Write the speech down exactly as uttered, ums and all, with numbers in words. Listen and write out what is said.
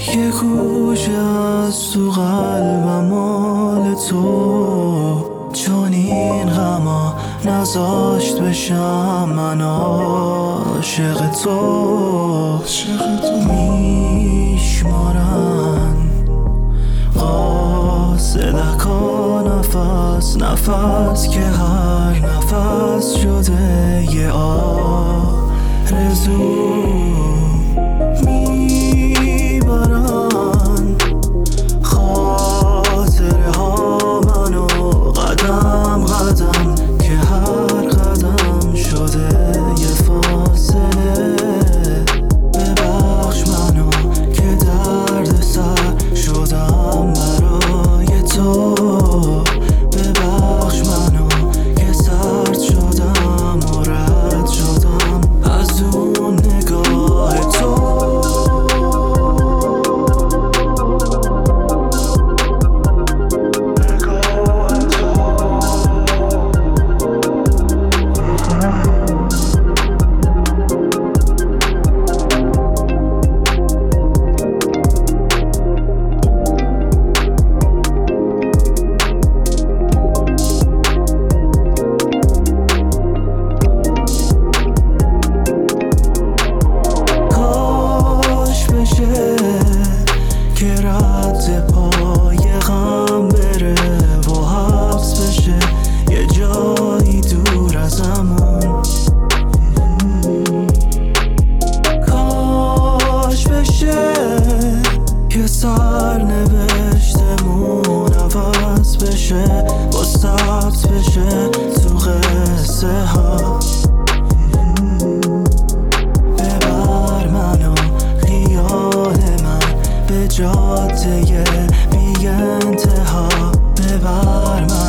یه گوشه از تو قلبم مال تو، چون این غما نذاشت بشم من عاشق تو. میشمارن قاصدکا نفس نفس که هر نفس شده یه آرزو. میبرن خاطره ها منو قدم قدم که هر قدم شده یه فاصله. ببخش منو که درد سر شدم برای تو، ببخش منو که سرد شدم و رد شدم از اون نگاه تو. که رد پای غم بره و حبس بشه یه جایی دور ازمون. کاش بشه که سرنوشتمون عوض بشه و ثبت بشه تو قصه ها. ببر منو خیال من به جاده بی انتها، ببر من